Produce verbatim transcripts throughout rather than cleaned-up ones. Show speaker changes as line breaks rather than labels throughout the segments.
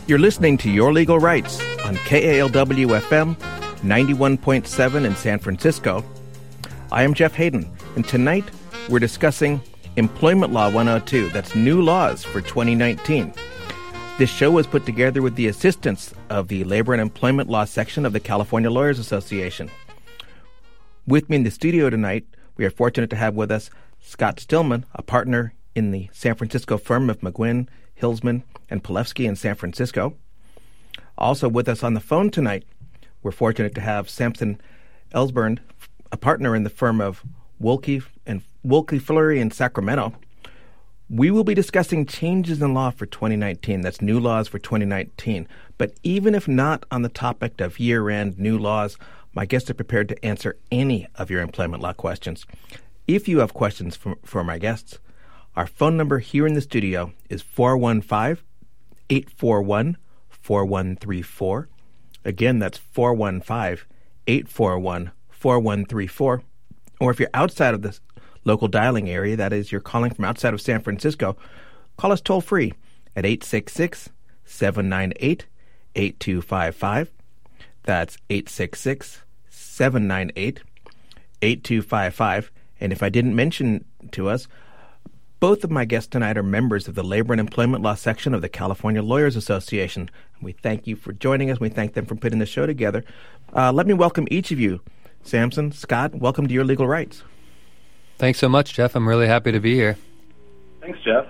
You're listening to Your Legal Rights on K A L W F M ninety-one point seven in San Francisco. I am Jeff Hayden, and tonight we're discussing Employment Law one oh two. That's new laws for twenty nineteen. This show was put together with the assistance of the Labor and Employment Law section of the California Lawyers Association. With me in the studio tonight, we are fortunate to have with us Scott Stillman, a partner in the San Francisco firm of McGuinn, Hilsman, and Polevsky in San Francisco. Also with us on the phone tonight, we're fortunate to have Samson Elsburn, a partner in the firm of Wolke and Wolke Fleury in Sacramento. We will be discussing changes in law for twenty nineteen. That's new laws for twenty nineteen. But even if not on the topic of year-end new laws, my guests are prepared to answer any of your employment law questions. If you have questions for, for my guests, our phone number here in the studio is four one five, eight four one, four one three four. Again, that's four one five, eight four one, four one three four. Or if you're outside of the local dialing area, that is, you're calling from outside of San Francisco, call us toll-free at eight six six, seven nine eight, eight two five five. That's eight six six, seven nine eight, eight two five five. And if I didn't mention to us, both of my guests tonight are members of the Labor and Employment Law section of the California Lawyers Association. We thank you for joining us. We thank them for putting the show together. Uh, let me welcome each of you. Samson, Scott, welcome to Your Legal Rights.
Thanks so much, Jeff. I'm really happy to be here.
Thanks, Jeff.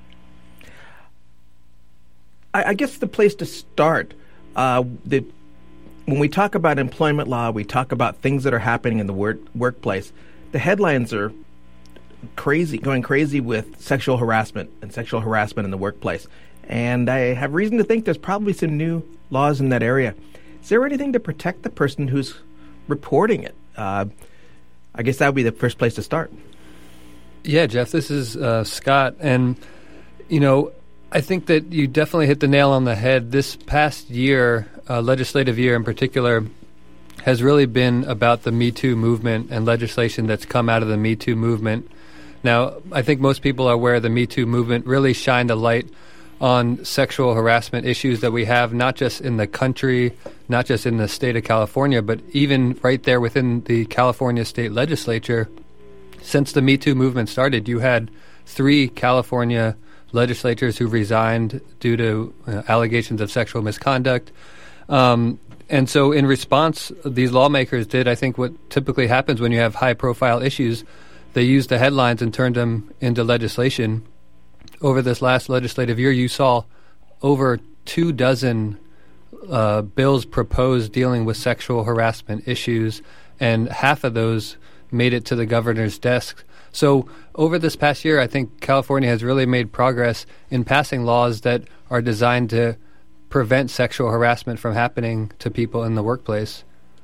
I, I guess the place to start, uh, the, when we talk about employment law, we talk about things that are happening in the work, workplace. The headlines are crazy, going crazy with sexual harassment and sexual harassment in the workplace. And I have reason to think there's probably some new laws in that area. Is there anything to protect the person who's reporting it? Uh, I guess that would be the first place to start.
Yeah, Jeff, this is uh, Scott. And, you know, I think that you definitely hit the nail on the head. This past year, uh, legislative year in particular, has really been about the Me Too movement and legislation that's come out of the Me Too movement. Now, I think most people are aware the Me Too movement really shined a light on sexual harassment issues that we have, not just in the country, not just in the state of California, but even right there within the California state legislature. Since the Me Too movement started, you had three California legislators who resigned due to uh, allegations of sexual misconduct. Um, and so in response, these lawmakers did, I think, what typically happens when you have high-profile issues. They used the headlines and turned them into legislation. Over this last legislative year, you saw over two dozen uh, bills proposed dealing with sexual harassment issues, and half of those made it to the governor's desk. So over this past year, I think California has really made progress in passing laws that are designed to prevent sexual harassment from happening to people in the workplace.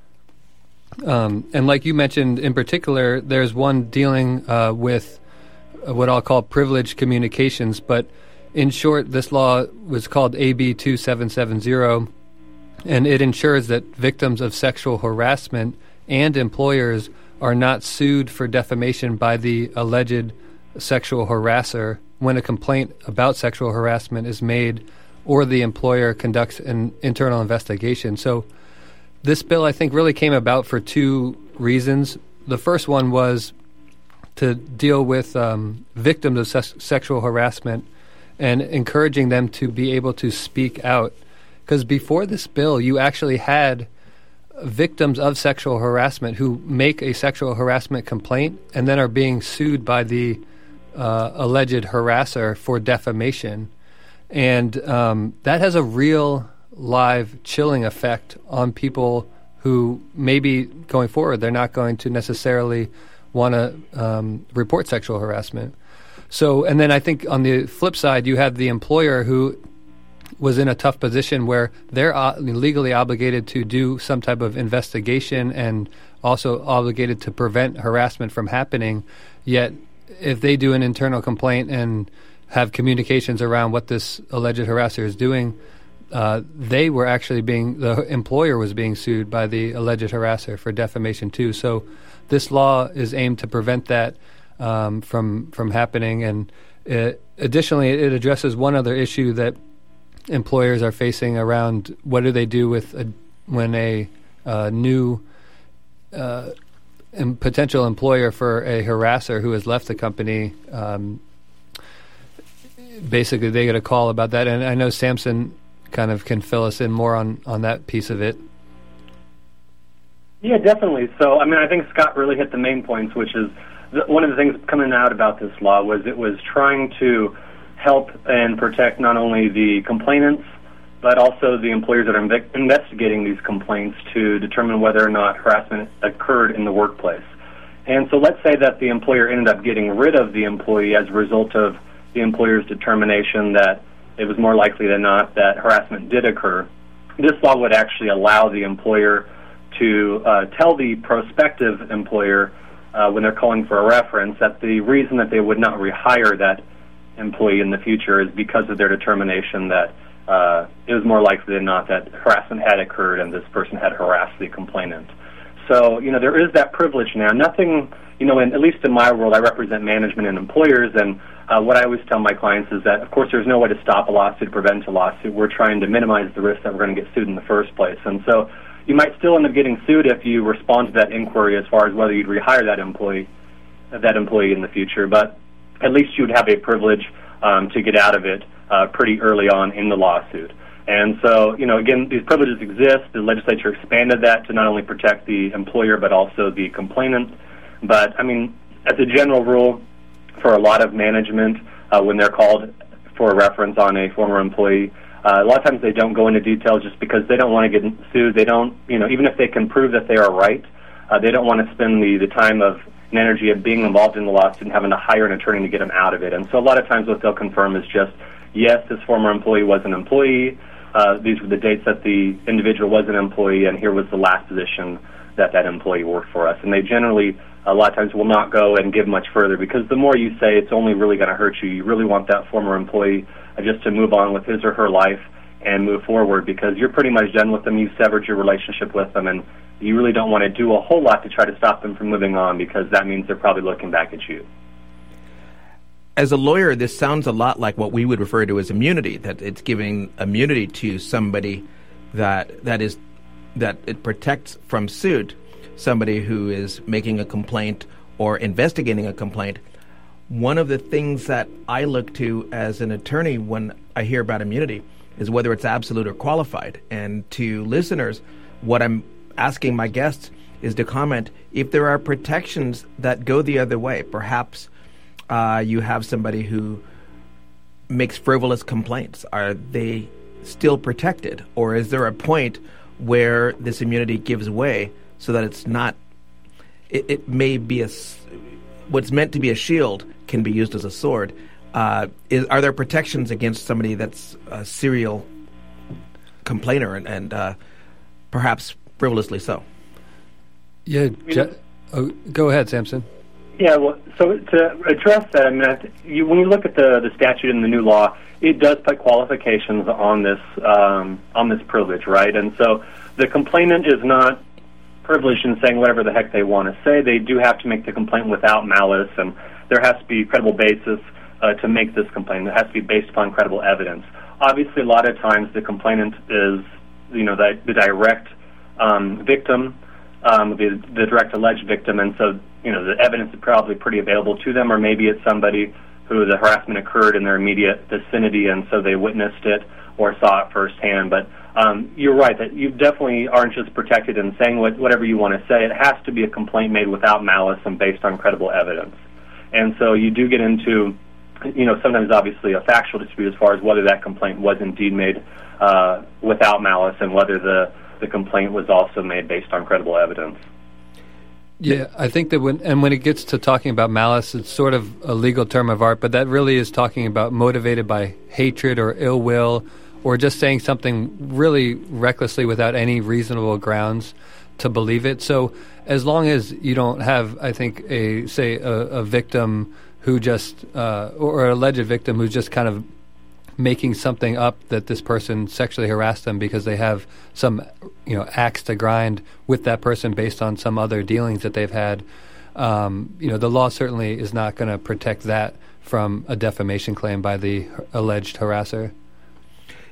Um, and like you mentioned in particular, there's one dealing uh, with what I'll call privileged communications, but in short, this law was called A B two seven seven zero, and it ensures that victims of sexual harassment and employers are not sued for defamation by the alleged sexual harasser when a complaint about sexual harassment is made or the employer conducts an internal investigation. So this bill, I think, really came about for two reasons. The first one was to deal with um, victims of se- sexual harassment and encouraging them to be able to speak out. Because before this bill, you actually had victims of sexual harassment who make a sexual harassment complaint and then are being sued by the uh, alleged harasser for defamation. And um, that has a real live chilling effect on people who maybe going forward, they're not going to necessarily want to um, report sexual harassment. So, and then I think on the flip side, you have the employer who was in a tough position where they're uh, legally obligated to do some type of investigation and also obligated to prevent harassment from happening. Yet, if they do an internal complaint and have communications around what this alleged harasser is doing, uh, they were actually being, the employer was being sued by the alleged harasser for defamation too. So this law is aimed to prevent that um, from from happening. And it, additionally, it addresses one other issue that employers are facing around what do they do with a, when a uh, new uh, em- potential employer for a harasser who has left the company. Um, basically, they get a call about that, and I know Samson kind of can fill us in more on, on that piece of it.
Yeah, definitely. So, I mean, I think Scott really hit the main points, which is th- one of the things coming out about this law was it was trying to help and protect not only the complainants, but also the employers that are inve- investigating these complaints to determine whether or not harassment occurred in the workplace. And so let's say that the employer ended up getting rid of the employee as a result of the employer's determination that it was more likely than not that harassment did occur. This law would actually allow the employer to uh, tell the prospective employer uh, when they're calling for a reference that the reason that they would not rehire that employee in the future is because of their determination that uh, it was more likely than not that harassment had occurred and this person had harassed the complainant. So, you know, there is that privilege now. Nothing, you know, in, at least in my world, I represent management and employers, and uh, what I always tell my clients is that, of course, there's no way to stop a lawsuit, prevent a lawsuit. We're trying to minimize the risk that we're going to get sued in the first place. And so you might still end up getting sued if you respond to that inquiry as far as whether you'd rehire that employee, that employee in the future. But at least you would have a privilege um, to get out of it uh, pretty early on in the lawsuit. And so, you know, again, these privileges exist. The legislature expanded that to not only protect the employer but also the complainant. But, I mean, as a general rule, for a lot of management, uh, when they're called for a reference on a former employee, uh, a lot of times they don't go into details just because they don't want to get sued. They don't, you know, even if they can prove that they are right, uh, they don't want to spend the, the time of and energy of being involved in the lawsuit and having to hire an attorney to get them out of it. And so a lot of times what they'll confirm is just, yes, this former employee was an employee, uh, these were the dates that the individual was an employee, and here was the last position that that employee worked for us. And they generally, a lot of times, will not go and give much further, because the more you say, it's only really going to hurt you. You really want that former employee uh, just to move on with his or her life and move forward, because you're pretty much done with them. You've severed your relationship with them, and you really don't want to do a whole lot to try to stop them from moving on, because that means they're probably looking back at you.
As a lawyer, this sounds a lot like what we would refer to as immunity, that it's giving immunity to somebody that that is that it protects from suit somebody who is making a complaint or investigating a complaint. One of the things that I look to as an attorney when I hear about immunity is whether it's absolute or qualified. And to listeners, what I'm asking my guests is to comment if there are protections that go the other way. Perhaps uh, you have somebody who makes frivolous complaints. Are they still protected? Or is there a point where this immunity gives way so that it's not, it, it may be a, what's meant to be a shield can be used as a sword. Uh, is, are there protections against somebody that's a serial complainer and, and uh, perhaps frivolously so?
Yeah, Je- oh, go ahead, Samson.
Yeah, well, so to address that, I mean, I th- you, when you look at the, the statute and the new law, it does put qualifications on this um, on this privilege, right? And so the complainant is not privileged in saying whatever the heck they want to say. They do have to make the complaint without malice, and there has to be credible basis uh, to make this complaint. It has to be based upon credible evidence. Obviously, a lot of times the complainant is, you know, the, the direct um, victim, um, the, the direct alleged victim, and so, you know, the evidence is probably pretty available to them, or maybe it's somebody who the harassment occurred in their immediate vicinity, and so they witnessed it or saw it firsthand. But um, you're right that you definitely aren't just protected in saying what, whatever you want to say. It has to be a complaint made without malice and based on credible evidence. And so you do get into, you know, sometimes obviously a factual dispute as far as whether that complaint was indeed made uh, without malice and whether the, the complaint was also made based on credible evidence.
Yeah, I think that when and when it gets to talking about malice, it's sort of a legal term of art, but that really is talking about motivated by hatred or ill will, or just saying something really recklessly without any reasonable grounds to believe it. So as long as you don't have, I think, a say a, a victim who just uh, or an alleged victim who's just kind of making something up that this person sexually harassed them because they have some, you know, axe to grind with that person based on some other dealings that they've had. Um, you know, the law certainly is not going to protect that from a defamation claim by the alleged harasser.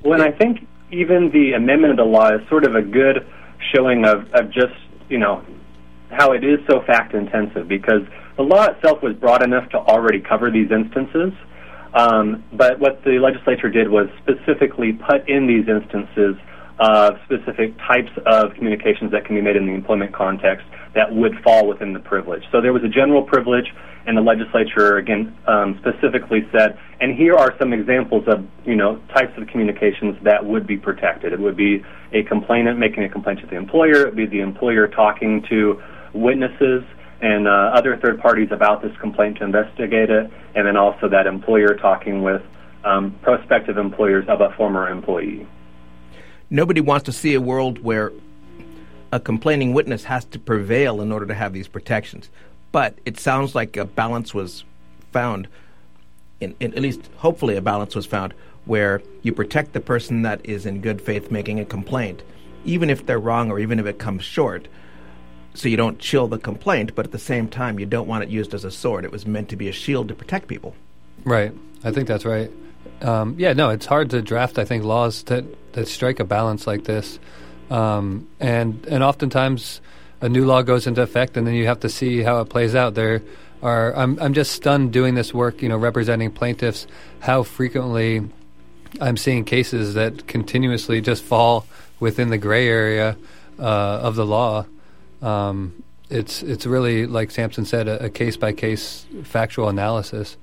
Well, and I think even the amendment of the law is sort of a good showing of, of just, you know, how it is so fact-intensive, because the law itself was broad enough to already cover these instances, um, but what the legislature did was specifically put in these instances of specific types of communications that can be made in the employment context that would fall within the privilege. So there was a general privilege, and the legislature, again, um, specifically said, and here are some examples of, you know, types of communications that would be protected. It would be a complainant making a complaint to the employer. It would be the employer talking to witnesses and uh, other third parties about this complaint to investigate it, and then also that employer talking with um, prospective employers of a former employee.
Nobody wants to see a world where a complaining witness has to prevail in order to have these protections. But it sounds like a balance was found, in, in, at least hopefully a balance was found, where you protect the person that is in good faith making a complaint, even if they're wrong or even if it comes short, so you don't chill the complaint, but at the same time you don't want it used as a sword. It was meant to be a shield to protect people.
Right. I think that's right. Um, yeah, no, it's hard to draft, I think, laws that, that strike a balance like this. Um, and and oftentimes a new law goes into effect, and then you have to see how it plays out. There are I'm I'm just stunned doing this work, you know, representing plaintiffs, how frequently I'm seeing cases that continuously just fall within the gray area uh, of the law. Um, it's it's really, like Samson said, a, a case-by-case factual analysis.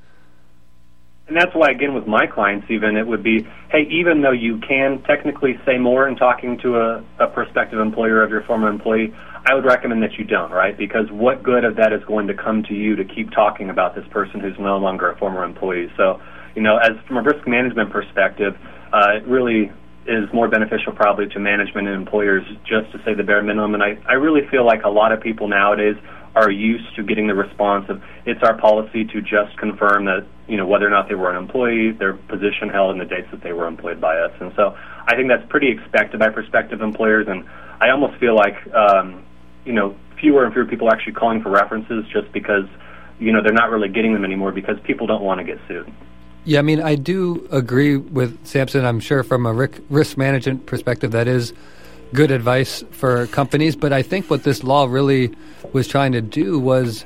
And that's why, again, with my clients even, it would be, hey, even though you can technically say more in talking to a, a prospective employer of your former employee, I would recommend that you don't, right? Because what good of that is going to come to you to keep talking about this person who's no longer a former employee? So, you know, as from a risk management perspective, uh, it really is more beneficial probably to management and employers just to say the bare minimum. And I, I really feel like a lot of people nowadays are used to getting the response of, it's our policy to just confirm that, you know, whether or not they were an employee, their position held, and the dates that they were employed by us. And so I think that's pretty expected by prospective employers, and I almost feel like, um, you know, fewer and fewer people are actually calling for references just because, you know, they're not really getting them anymore because people don't want to get sued.
Yeah, I mean, I do agree with Samson. I'm sure from a risk management perspective that is good advice for companies, but I think what this law really was trying to do was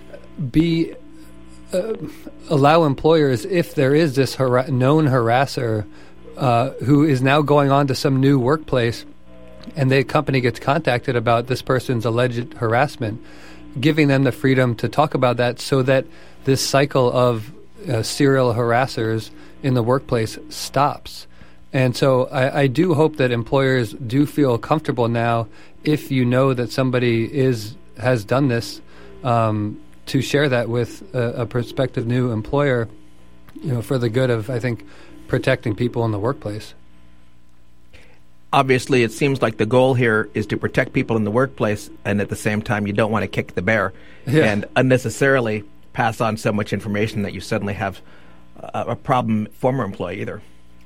be uh, allow employers, if there is this har- known harasser uh, who is now going on to some new workplace and the company gets contacted about this person's alleged harassment, giving them the freedom to talk about that so that this cycle of uh, serial harassers in the workplace stops. And so I, I do hope that employers do feel comfortable now, if you know that somebody is has done this, um, to share that with a, a prospective new employer, you know, for the good of, I think, protecting people in the workplace.
Obviously, it seems like the goal here is to protect people in the workplace, and at the same time, you don't want to kick the bear yeah. and unnecessarily pass on so much information that you suddenly have a, a problem former employee either.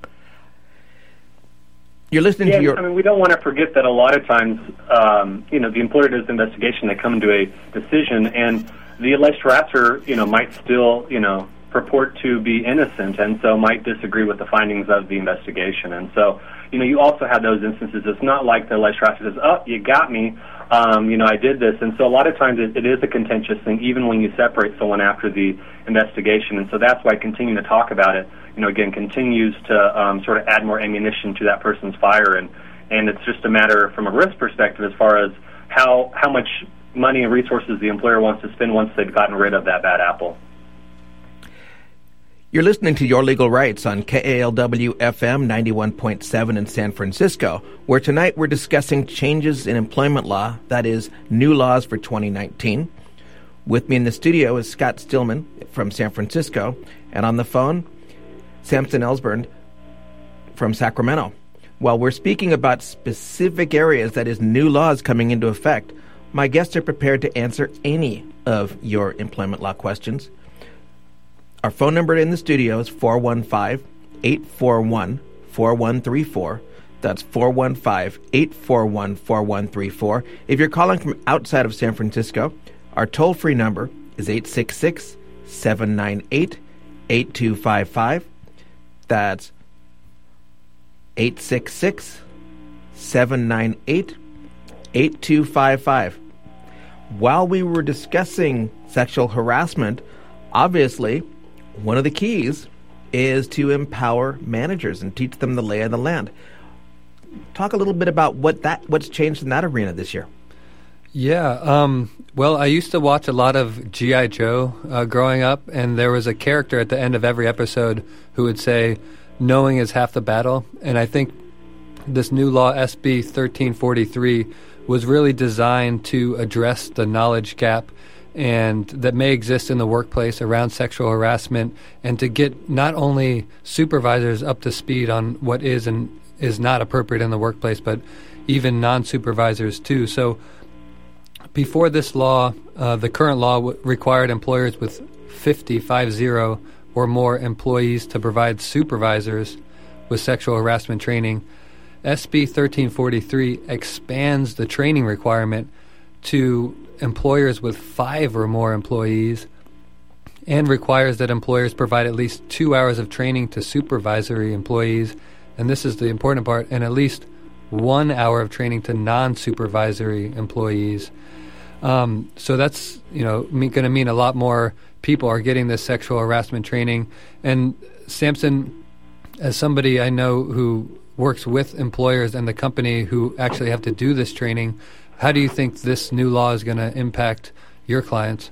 You're listening
yeah,
to your...
I mean, we don't want to forget that a lot of times, um, you know, the employer does the investigation, they come to a decision, and the alleged harasser, you know, might still, you know, purport to be innocent, and so might disagree with the findings of the investigation. And so, you know, you also have those instances. It's not like the alleged harasser says, oh, you got me, um, you know, I did this. And so a lot of times it, it is a contentious thing, even when you separate someone after the investigation. And so that's why continuing to talk about it, you know, again, continues to um, sort of add more ammunition to that person's fire. And, and it's just a matter from a risk perspective as far as how how much money and resources the employer wants to spend once they've gotten rid of that bad apple.
You're listening to Your Legal Rights on K A L W F M ninety-one point seven in San Francisco, where tonight we're discussing changes in employment law, that is, new laws for twenty nineteen. With me in the studio is Scott Stillman from San Francisco, and on the phone, Samson Elsburn from Sacramento. While we're speaking about specific areas, that is, new laws coming into effect, my guests are prepared to answer any of your employment law questions. Our phone number in the studio is four one five, eight four one, four one three four. That's four one five, eight four one, four one three four. If you're calling from outside of San Francisco, our toll-free number is eight six six, seven nine eight, eight two five five. That's eight six six, seven nine eight, eight two five five. While we were discussing sexual harassment, obviously, one of the keys is to empower managers and teach them the lay of the land. Talk a little bit about what that what's changed in that arena this year.
Yeah, um, well, I used to watch a lot of G I. Joe uh, growing up, and there was a character at the end of every episode who would say, knowing is half the battle. And I think this new law, S B thirteen forty-three, was really designed to address the knowledge gap and that may exist in the workplace around sexual harassment, and to get not only supervisors up to speed on what is and is not appropriate in the workplace, but even non-supervisors too. So before this law, uh, the current law w- required employers with fifty, five zero or more employees to provide supervisors with sexual harassment training. S B thirteen forty-three expands the training requirement to employers with five or more employees and requires that employers provide at least two hours of training to supervisory employees, and this is the important part, and at least one hour of training to non-supervisory employees. Um, so that's, you know, me, going to mean a lot more people are getting this sexual harassment training. And Samson, as somebody I know who works with employers and the company who actually have to do this training, how do you think this new law is going to impact your clients?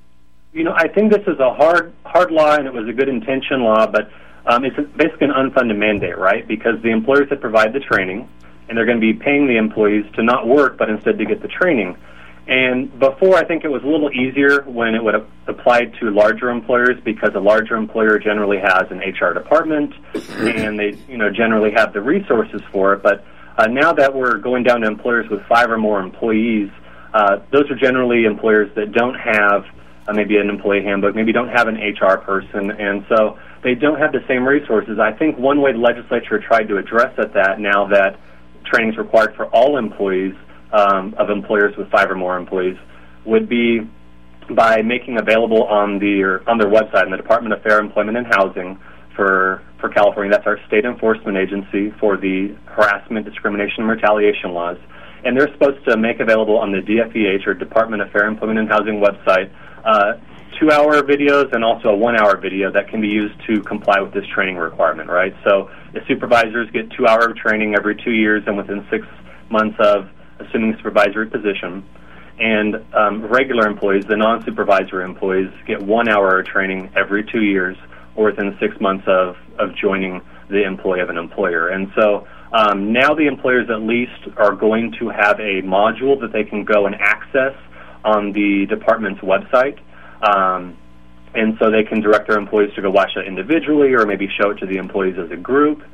You know, I think this is a hard hard law, and it was a good intention law, but um, it's basically an unfunded mandate, right? Because the employers that provide the training, and they're going to be paying the employees to not work, but instead to get the training. And before, I think it was a little easier when it would apply to larger employers, because a larger employer generally has an H R department, and they, you know, generally have the resources for it. But uh, now that we're going down to employers with five or more employees, uh, those are generally employers that don't have uh, maybe an employee handbook, maybe don't have an H R person, and so they don't have the same resources. I think one way the legislature tried to address at that, now that training is required for all employees um, of employers with five or more employees, would be by making available on the or on their website, in the Department of Fair Employment and Housing for for California. That's our state enforcement agency for the harassment, discrimination, and retaliation laws. And they're supposed to make available on the D F E H, or Department of Fair Employment and Housing website, uh, two-hour videos and also a one-hour video that can be used to comply with this training requirement, right? So the supervisors get two-hour training every two years and within six months of assuming supervisory position. And um, regular employees, the non-supervisory employees, get one hour of training every two years or within six months of, of joining the employee of an employer. And so um, now the employers at least are going to have a module that they can go and access on the department's website. Um, and so they can direct their employees to go watch it individually or maybe show it to the employees as a group.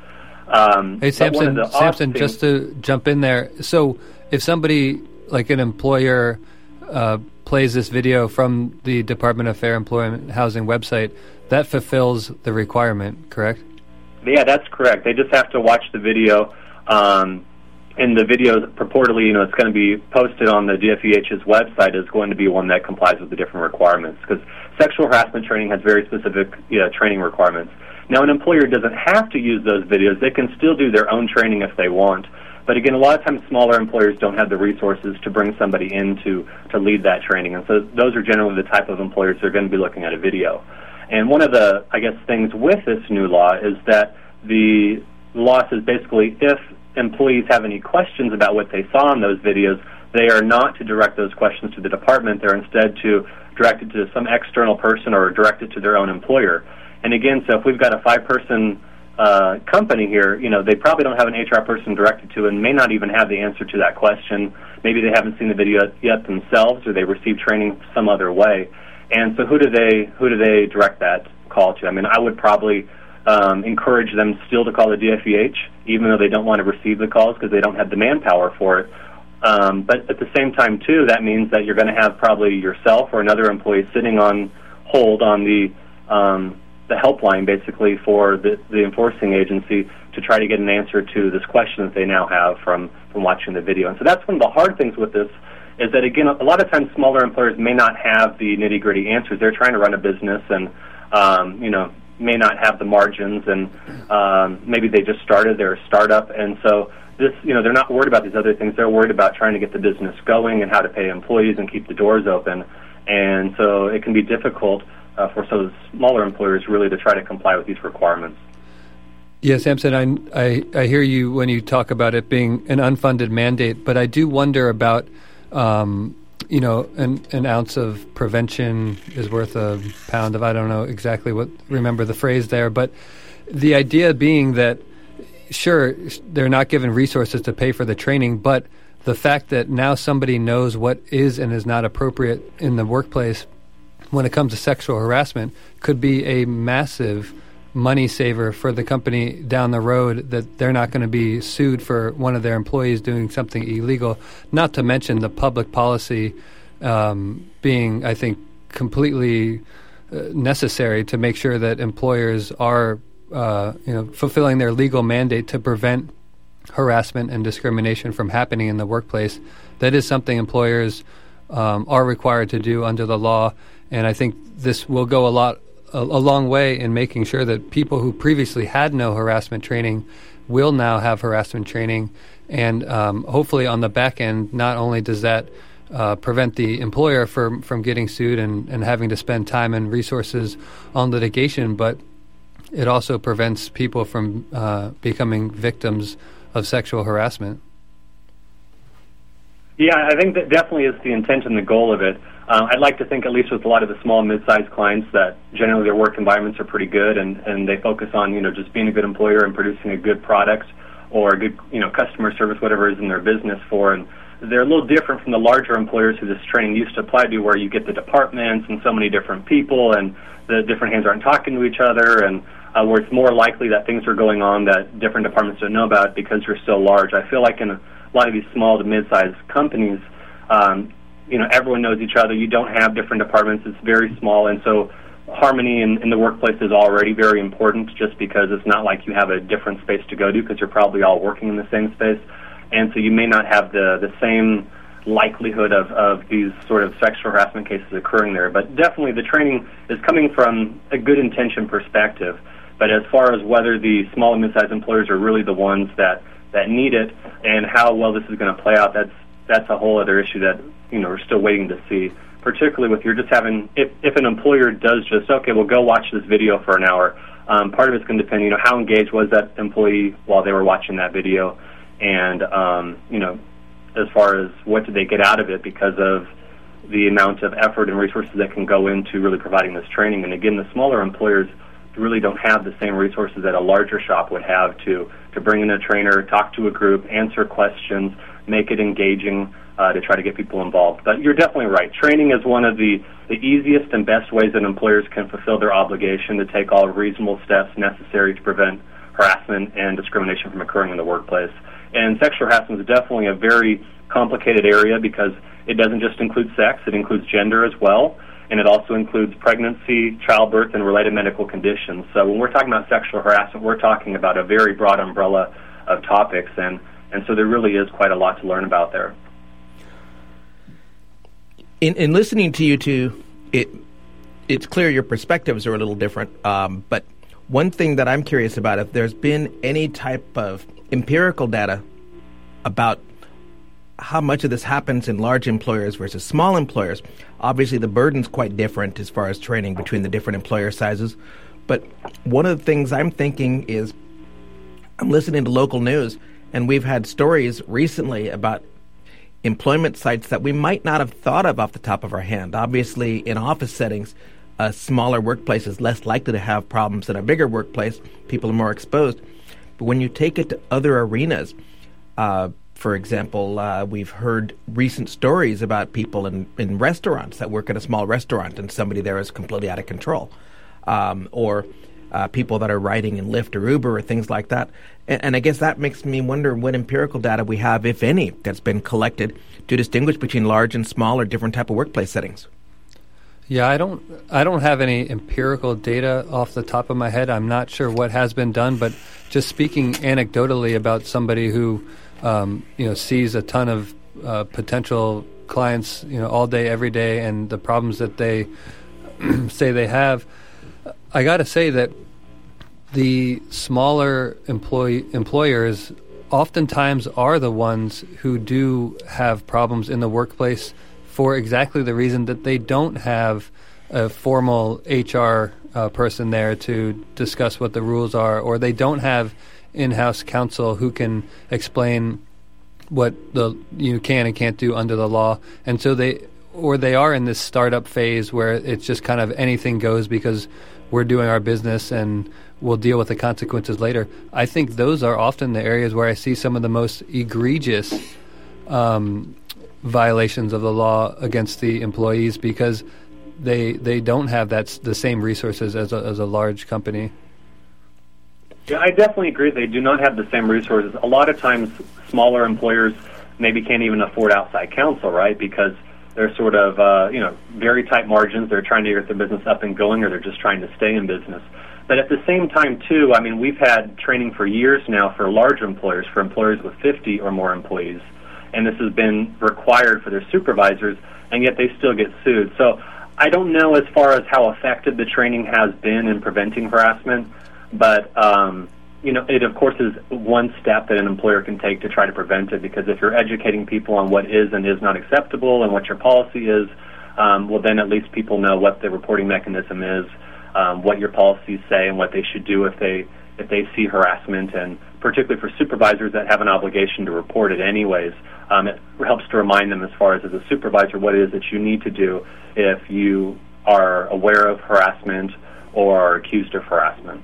Um,
hey, Samson, Samson things, just to jump in there. So if somebody, like an employer, uh, plays this video from the Department of Fair Employment and Housing website, that fulfills the requirement, correct?
Yeah, that's correct. They just have to watch the video. Um, and the video, purportedly, you know, it's going to be posted on the D F E H's website, is going to be one that complies with the different requirements, because sexual harassment training has very specific you know, training requirements. Now, an employer doesn't have to use those videos. They can still do their own training if they want. But again, a lot of times smaller employers don't have the resources to bring somebody in to, to lead that training. And so those are generally the type of employers that are going to be looking at a video. And one of the, I guess, things with this new law is that the law says basically if employees have any questions about what they saw in those videos, they are not to direct those questions to the department. They're instead to direct it to some external person or direct it to their own employer. And again, so if we've got a five-person uh, company here, you know, they probably don't have an H R person directed to and may not even have the answer to that question. Maybe they haven't seen the video yet themselves, or they received training some other way. And so who do they who do they direct that call to? I mean, I would probably um, encourage them still to call the D F E H, even though they don't want to receive the calls because they don't have the manpower for it. Um, but at the same time, too, that means that you're going to have probably yourself or another employee sitting on hold on the um, the helpline, basically, for the, the enforcing agency to try to get an answer to this question that they now have from, from watching the video. And so that's one of the hard things with this, is that, again, a lot of times smaller employers may not have the nitty-gritty answers. They're trying to run a business, and, um, you know, may not have the margins, and um, maybe they just started, they're a startup, and so this, you know, they're not worried about these other things. They're worried about trying to get the business going and how to pay employees and keep the doors open, and so it can be difficult uh, for some of the smaller employers really to try to comply with these requirements.
Yeah, Samson, I, I, I hear you when you talk about it being an unfunded mandate, but I do wonder about, um, you know, an, an ounce of prevention is worth a pound of, I don't know exactly what, remember the phrase there, but the idea being that, sure, they're not given resources to pay for the training, but the fact that now somebody knows what is and is not appropriate in the workplace when it comes to sexual harassment could be a massive money saver for the company down the road, that they're not going to be sued for one of their employees doing something illegal, not to mention the public policy um, being, I think, completely uh, necessary to make sure that employers are uh, you know, fulfilling their legal mandate to prevent harassment and discrimination from happening in the workplace. That is something employers um, are required to do under the law, and I think this will go a lot A, a long way in making sure that people who previously had no harassment training will now have harassment training. And um, hopefully on the back end, not only does that uh, prevent the employer from, from getting sued and, and having to spend time and resources on litigation, but it also prevents people from uh, becoming victims of sexual harassment.
Yeah, I think that definitely is the intent and the goal of it. Uh, I'd like to think, at least with a lot of the small and mid-sized clients, that generally their work environments are pretty good, and, and they focus on, you know, just being a good employer and producing a good product or a good, you know, customer service, whatever is in their business for. And they're a little different from the larger employers who this training used to apply to, where you get the departments and so many different people, and the different hands aren't talking to each other, and uh, where it's more likely that things are going on that different departments don't know about because you're so large. I feel like in a lot of these small to mid-sized companies, um, you know, everyone knows each other. You don't have different departments. It's very small, and so harmony in, in the workplace is already very important, just because it's not like you have a different space to go to, because you're probably all working in the same space, and so you may not have the, the same likelihood of, of these sort of sexual harassment cases occurring there. But definitely the training is coming from a good intention perspective. But as far as whether the small and mid-sized employers are really the ones that, that need it, and how well this is going to play out, that's that's a whole other issue that, you know, we're still waiting to see. Particularly with you're just having, if, if an employer does just, okay, well, go watch this video for an hour, um, part of it's going to depend, you know, how engaged was that employee while they were watching that video, and, um, you know, as far as what did they get out of it because of the amount of effort and resources that can go into really providing this training. And again, the smaller employers really don't have the same resources that a larger shop would have to, to bring in a trainer, talk to a group, answer questions, make it engaging uh, to try to get people involved. But you're definitely right. Training is one of the, the easiest and best ways that employers can fulfill their obligation to take all reasonable steps necessary to prevent harassment and discrimination from occurring in the workplace. And sexual harassment is definitely a very complicated area because it doesn't just include sex, it includes gender as well, and it also includes pregnancy, childbirth, and related medical conditions. So when we're talking about sexual harassment, we're talking about a very broad umbrella of topics, and, and so there really is quite a lot to learn about there.
In, in listening to you two, it it's clear your perspectives are a little different, um, but one thing that I'm curious about, if there's been any type of empirical data about how much of this happens in large employers versus small employers. Obviously, the burden's quite different as far as training between the different employer sizes. But one of the things I'm thinking is I'm listening to local news, and we've had stories recently about employment sites that we might not have thought of off the top of our hand. Obviously, in office settings, a smaller workplace is less likely to have problems than a bigger workplace. People are more exposed. But when you take it to other arenas, uh, for example, uh, we've heard recent stories about people in, in restaurants that work at a small restaurant and somebody there is completely out of control, um, or uh, people that are riding in Lyft or Uber or things like that. And, and I guess that makes me wonder what empirical data we have, if any, that's been collected to distinguish between large and small or different type of workplace settings.
Yeah, I don't I don't have any empirical data off the top of my head. I'm not sure what has been done, but just speaking anecdotally about somebody who um, you know sees a ton of uh, potential clients, you know, all day, every day, and the problems that they say they have, I got to say that the smaller employee, employers oftentimes are the ones who do have problems in the workplace for exactly the reason that they don't have a formal H R uh, person there to discuss what the rules are, or they don't have in-house counsel who can explain what the you can and can't do under the law. And so they, or they are in this startup phase where it's just kind of anything goes because we're doing our business and we'll deal with the consequences later. I think those are often the areas where I see some of the most egregious um, violations of the law against the employees because they they don't have that the same resources as a, as a large company.
Yeah, I definitely agree. They do not have the same resources. A lot of times, smaller employers maybe can't even afford outside counsel, right? Because they're sort of, uh, you know, very tight margins. They're trying to get their business up and going, or they're just trying to stay in business. But at the same time, too, I mean, we've had training for years now for large employers, for employers with fifty or more employees, and this has been required for their supervisors, and yet they still get sued. So I don't know as far as how effective the training has been in preventing harassment, but, um, you know, it, of course, is one step that an employer can take to try to prevent it, because if you're educating people on what is and is not acceptable and what your policy is, um, well, then at least people know what the reporting mechanism is, um, what your policies say, and what they should do if they if they see harassment, and particularly for supervisors that have an obligation to report it anyways. Um, it helps to remind them as far as as a supervisor what it is that you need to do if you are aware of harassment or are accused of harassment.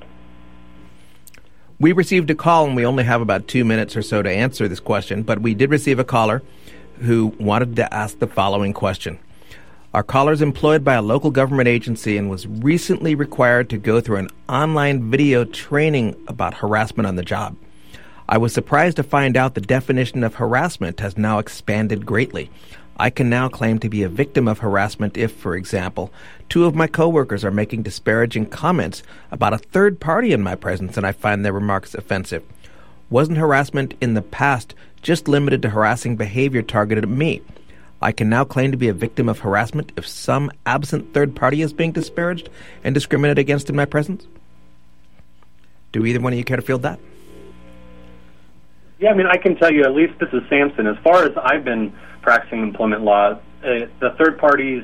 We received a call, and we only have about two minutes or so to answer this question, but we did receive a caller who wanted to ask the following question. Our caller is employed by a local government agency and was recently required to go through an online video training about harassment on the job. I was surprised to find out the definition of harassment has now expanded greatly. I can now claim to be a victim of harassment if, for example, two of my coworkers are making disparaging comments about a third party in my presence and I find their remarks offensive. Wasn't harassment in the past just limited to harassing behavior targeted at me? I can now claim to be a victim of harassment if some absent third party is being disparaged and discriminated against in my presence? Do either one of you care to field that?
Yeah, I mean, I can tell you, at least this is Samson. As far as I've been practicing employment law, uh, the third parties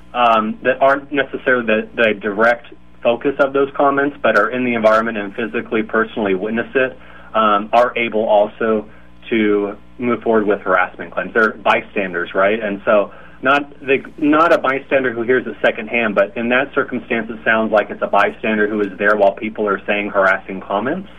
um, that aren't necessarily the, the direct focus of those comments, but are in the environment and physically, personally witness it, um, are able also to move forward with harassment claims. They're bystanders, right? And so not they, not a bystander who hears it secondhand, but in that circumstance, it sounds like it's a bystander who is there while people are saying harassing comments.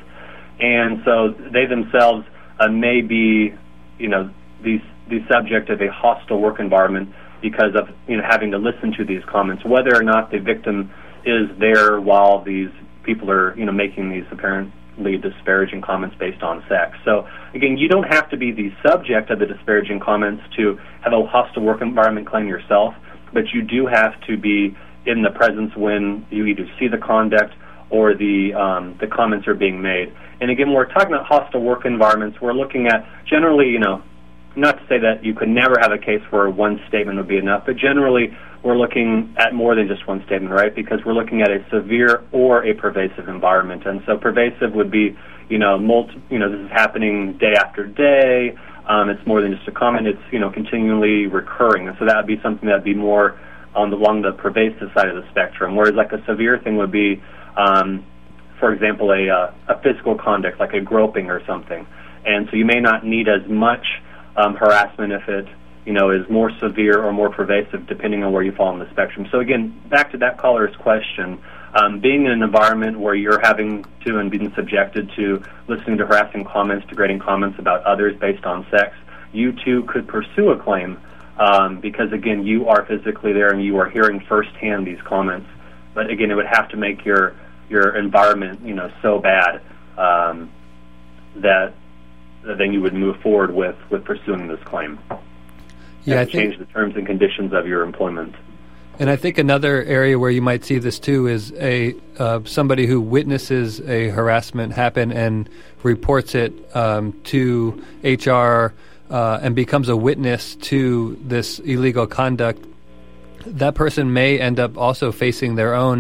And so they themselves uh, may be, you know, these the subject of a hostile work environment because of, you know, having to listen to these comments, whether or not the victim is there while these people are, you know, making these apparently disparaging comments based on sex. So, again, you don't have to be the subject of the disparaging comments to have a hostile work environment claim yourself, but you do have to be in the presence when you either see the conduct or the um, the comments are being made. And again, when we're talking about hostile work environments, we're looking at generally, you know, not to say that you could never have a case where one statement would be enough, but generally we're looking at more than just one statement, right? Because we're looking at a severe or a pervasive environment. And so pervasive would be, you know, multi, you know, this is happening day after day. Um, it's more than just a comment. It's, you know, continually recurring. And so that would be something that would be more on the, along the pervasive side of the spectrum, whereas like a severe thing would be, um, for example, a, uh, a physical conduct, like a groping or something. And so you may not need as much um, harassment if it, you know, is more severe or more pervasive, depending on where you fall on the spectrum. So again, back to that caller's question, um, being in an environment where you're having to and being subjected to listening to harassing comments, degrading comments about others based on sex, you too could pursue a claim um, because, again, you are physically there and you are hearing firsthand these comments. But again, it would have to make your your environment, you know, so bad um, that, that then you would move forward with, with pursuing this claim.
Yeah,
and change the terms and conditions of your employment.
And I think another area where you might see this too is a uh, somebody who witnesses a harassment happen and reports it um, to H R uh, and becomes a witness to this illegal conduct. That person may end up also facing their own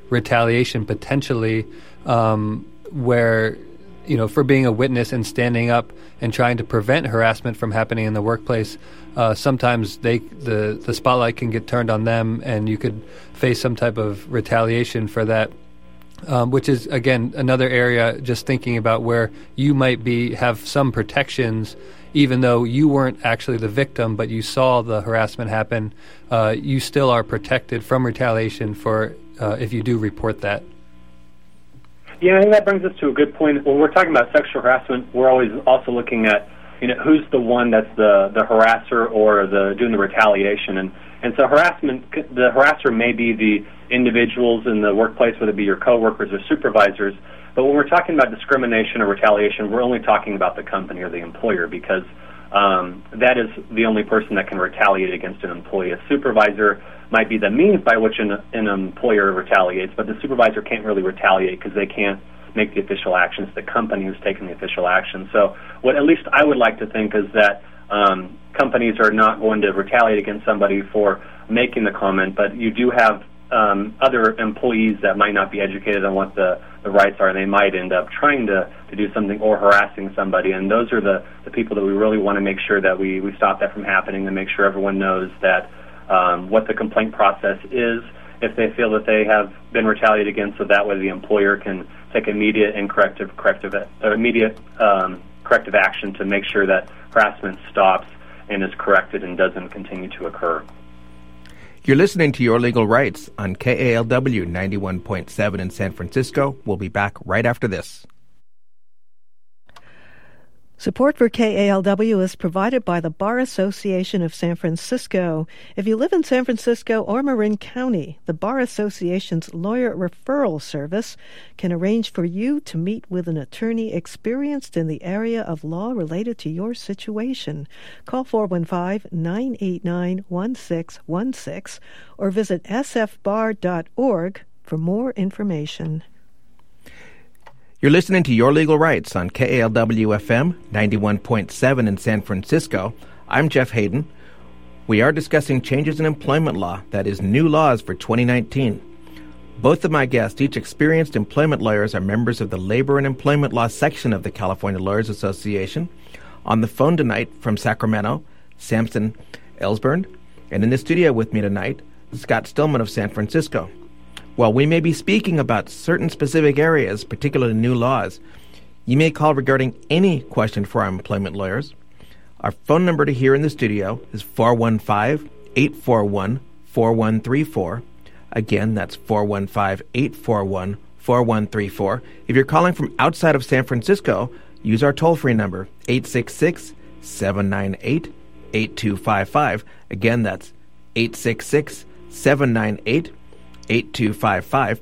retaliation potentially, um, where, you know, for being a witness and standing up and trying to prevent harassment from happening in the workplace, uh, sometimes they the, the spotlight can get turned on them, and you could face some type of retaliation for that. Um, which is, again, another area, just thinking about where you might be have some protections, even though you weren't actually the victim, but you saw the harassment happen. Uh, you still are protected from retaliation for uh, if you do report that.
Yeah, I think that brings us to a good point. When we're talking about sexual harassment, we're always also looking at, you know, who's the one that's the, the harasser or the doing the retaliation. And, and so harassment, the harasser may be the individuals in the workplace, whether it be your coworkers or supervisors. But when we're talking about discrimination or retaliation, we're only talking about the company or the employer, because um, that is the only person that can retaliate against an employee. A supervisor might be the means by which an, an employer retaliates, but the supervisor can't really retaliate because they can't make the official actions. The company who's taking the official action. So what at least I would like to think is that um, companies are not going to retaliate against somebody for making the comment, but you do have um, other employees that might not be educated on what the, the rights are, and they might end up trying to, to do something or harassing somebody, and those are the, the people that we really want to make sure that we, we stop that from happening and make sure everyone knows that um, what the complaint process is if they feel that they have been retaliated against, so that way the employer can take immediate and corrective, corrective uh, immediate um, corrective action to make sure that harassment stops and is corrected and doesn't continue to occur.
You're listening to Your Legal Rights on K A L W ninety-one point seven in San Francisco. We'll be back right after this.
Support for K A L W is provided by the Bar Association of San Francisco. If you live in San Francisco or Marin County, the Bar Association's lawyer referral service can arrange for you to meet with an attorney experienced in the area of law related to your situation. Call four one five, nine eight nine, one six one six or visit s f bar dot org for more information.
You're listening to Your Legal Rights on K A L W F M ninety-one point seven in San Francisco. I'm Jeff Hayden. We are discussing changes in employment law, that is, new laws for twenty nineteen. Both of my guests, each experienced employment lawyers, are members of the Labor and Employment Law section of the California Lawyers Association. On the phone tonight from Sacramento, Samson Ellsburn, and in the studio with me tonight, Scott Stillman of San Francisco. While we may be speaking about certain specific areas, particularly new laws, you may call regarding any question for our employment lawyers. Our phone number to hear in the studio is four one five, eight four one, four one three four. Again, that's four one five, eight four one, four one three four. If you're calling from outside of San Francisco, use our toll-free number, eight six six, seven nine eight, eight two five five. Again, that's eight six six, seven nine eight, eight two five five.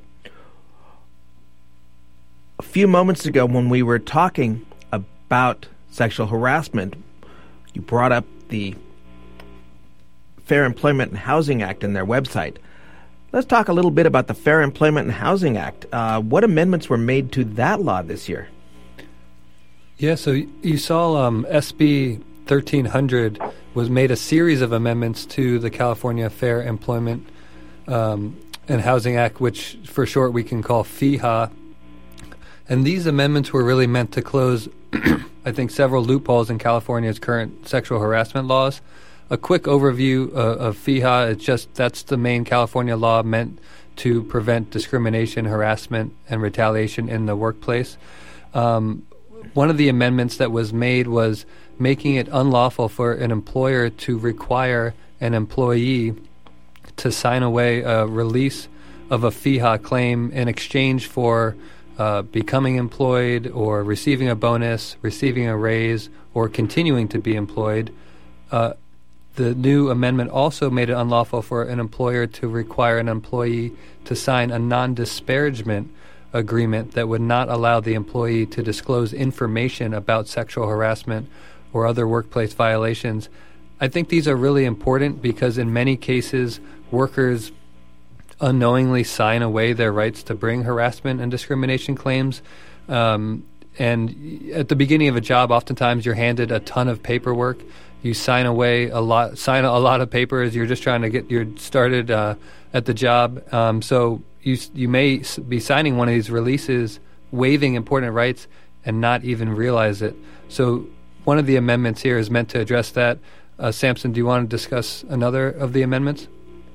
A few moments ago when we were talking about sexual harassment, you brought up the Fair Employment and Housing Act and their website. Let's talk a little bit about the Fair Employment and Housing Act. Uh, what amendments were made to that law this year?
Yeah, so you saw um, S B thirteen hundred was made a series of amendments to the California Fair Employment um and Housing Act, which for short we can call F E H A. And these amendments were really meant to close, I think, several loopholes in California's current sexual harassment laws. A quick overview uh, of F E H A, it's just that's the main California law meant to prevent discrimination, harassment, and retaliation in the workplace. Um, one of the amendments that was made was making it unlawful for an employer to require an employee to sign away a release of a F E H A claim in exchange for uh, becoming employed or receiving a bonus, receiving a raise, or continuing to be employed. Uh, the new amendment also made it unlawful for an employer to require an employee to sign a non-disparagement agreement that would not allow the employee to disclose information about sexual harassment or other workplace violations. I think these are really important because in many cases, workers unknowingly sign away their rights to bring harassment and discrimination claims. Um, and at the beginning of a job, oftentimes you're handed a ton of paperwork. You sign away a lot, sign a lot of papers. You're just trying to get you started uh, at the job. Um, so you you may be signing one of these releases waiving important rights and not even realize it. So one of the amendments here is meant to address that. Uh, Samson, do you want to discuss another of the amendments?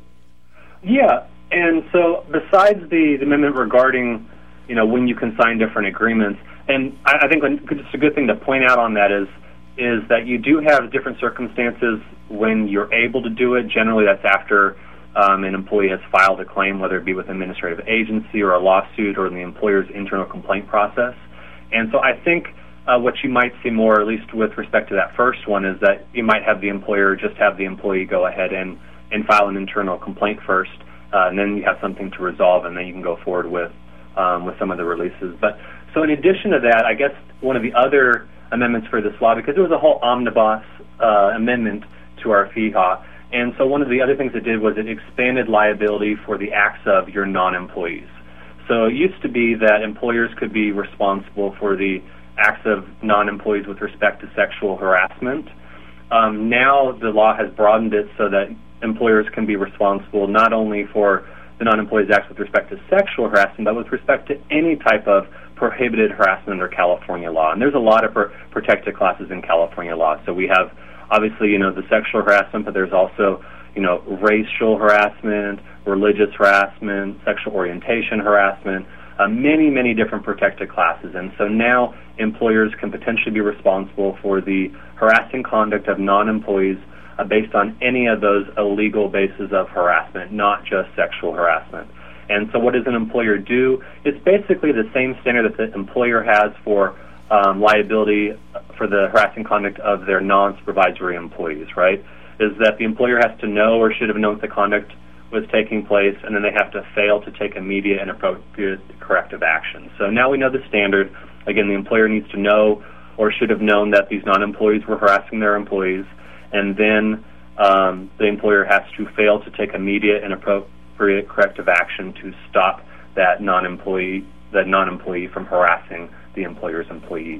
Yeah, and so besides the, the amendment regarding, you know, when you can sign different agreements, and I, I think just a good thing to point out on that is is that you do have different circumstances when you're able to do it. Generally, that's after um, an employee has filed a claim, whether it be with an administrative agency or a lawsuit or in the employer's internal complaint process. And so I think uh, what you might see more, at least with respect to that first one, is that you might have the employer just have the employee go ahead and, and file an internal complaint first, uh, and then you have something to resolve, and then you can go forward with um, with some of the releases. But so in addition to that, I guess one of the other amendments for this law, because there was a whole omnibus uh, amendment to our F E H A, and so one of the other things it did was it expanded liability for the acts of your non-employees. So it used to be that employers could be responsible for the acts of non-employees with respect to sexual harassment. Um, now the law has broadened it so that employers can be responsible not only for the non-employees' acts with respect to sexual harassment, but with respect to any type of prohibited harassment under California law. And there's a lot of pr- protected classes in California law. So we have, obviously, you know, the sexual harassment, but there's also, you know, racial harassment, religious harassment, sexual orientation harassment, uh, many, many different protected classes. And so now employers can potentially be responsible for the harassing conduct of non-employees uh, based on any of those illegal bases of harassment, not just sexual harassment. And so what does an employer do? It's basically the same standard that the employer has for um, liability for the harassing conduct of their non-supervisory employees, right? Is that the employer has to know or should have known that the conduct was taking place, and then they have to fail to take immediate and appropriate corrective action. So now we know the standard. Again, the employer needs to know or should have known that these non-employees were harassing their employees, and then um, the employer has to fail to take immediate and appropriate corrective action to stop that non-employee that non-employee from harassing the employer's employees.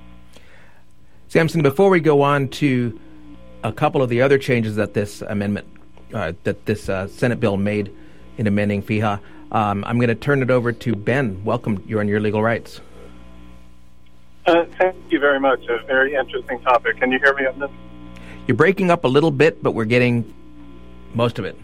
Samson, before we go on to a couple of the other changes that this amendment, uh, that this uh, Senate bill made in amending F E H A, um, I'm going to turn it over to Ben. Welcome. You're on Your Legal Rights.
Uh, thank you very much. A very interesting topic. Can you hear me on this?
You're breaking up a little bit, but we're getting most of it.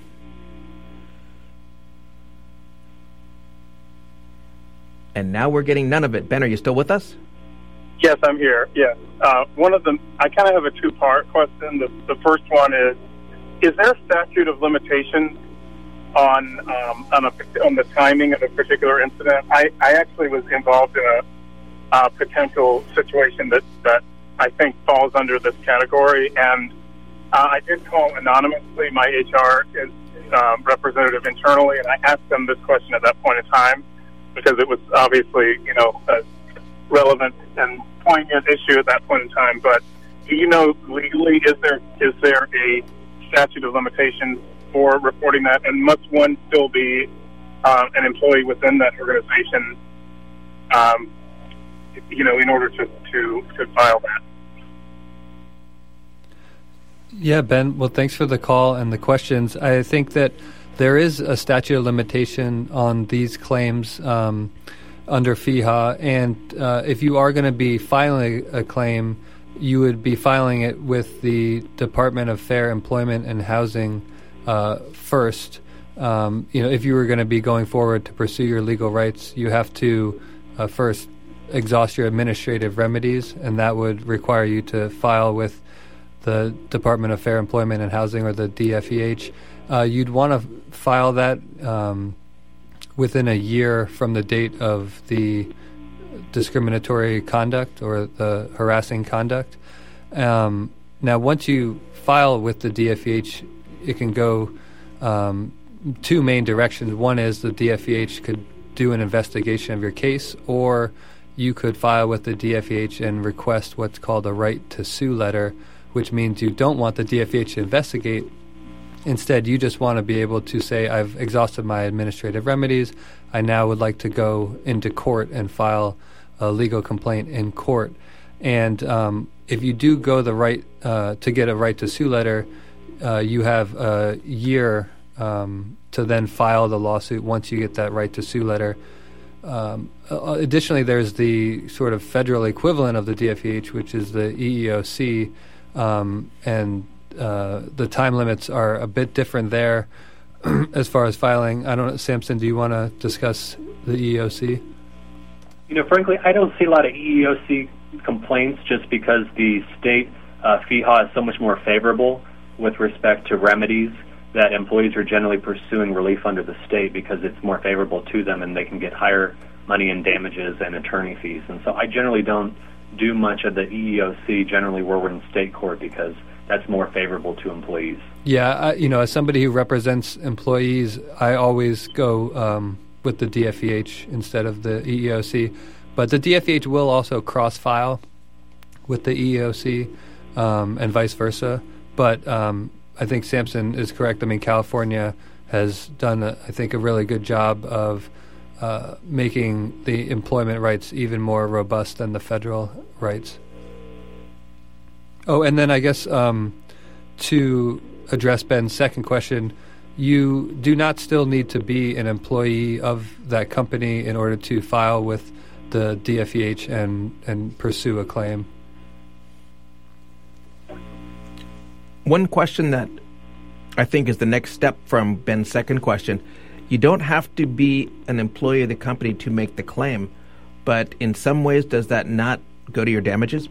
And now we're getting none of it. Ben, are you still with us?
Yes, I'm here. Yes. Uh, one of them, I kind of have a two-part question. The, the first one is, is there a statute of limitations on um, on, a, on the timing of a particular incident? I, I actually was involved in a, a potential situation that, that I think falls under this category, and uh, I did call anonymously my H R um, representative internally, and I asked them this question at that point in time because it was obviously, you know, a relevant and poignant issue at that point in time. But do you know legally, is there is there a statute of limitations for reporting that, and must one still be uh, an employee within that organization, um, you know, in order to, to, to file that?
Yeah, Ben, well, thanks for the call and the questions. I think that there is a statute of limitation on these claims um, under F E H A, and uh, if you are going to be filing a claim, you would be filing it with the Department of Fair Employment and Housing uh, first. Um, you know, if you were going to be going forward to pursue your legal rights, you have to uh, first exhaust your administrative remedies, and that would require you to file with the Department of Fair Employment and Housing, or the D F E H. Uh, you'd want to file that um, within a year from the date of the discriminatory conduct or the harassing conduct. Um, now, once you file with the D F E H, it can go um, two main directions. One is the D F E H could do an investigation of your case, or you could file with the D F E H and request what's called a right to sue letter, which means you don't want the D F E H to investigate. Instead, you just want to be able to say, I've exhausted my administrative remedies. I now would like to go into court and file a legal complaint in court. And um, if you do go the right uh, to get a right to sue letter, uh, you have a year um, to then file the lawsuit once you get that right to sue letter. Um, additionally, there's the sort of federal equivalent of the D F E H, which is the E E O C, um, and uh, the time limits are a bit different there as far as filing. I don't know, Samson, do you want to discuss the E E O C?
You know, frankly, I don't see a lot of E E O C complaints just because the state uh, F E H A is so much more favorable with respect to remedies, that employees are generally pursuing relief under the state because it's more favorable to them and they can get higher money in damages and attorney fees. And so I generally don't do much of the E E O C. Generally, we're in state court because that's more favorable to employees.
Yeah, I, you know, as somebody who represents employees, I always go um, with the D F E H instead of the E E O C. But the D F E H will also cross-file with the E E O C um, and vice versa. But um, I think Samson is correct. I mean, California has done, a, I think, a really good job of uh, making the employment rights even more robust than the federal rights. Oh, and then I guess um, to address Ben's second question, you do not still need to be an employee of that company in order to file with the D F E H and, and pursue a claim.
One question that I think is the next step from Ben's second question, you don't have to be an employee of the company to make the claim, but in some ways, does that not go to your damages?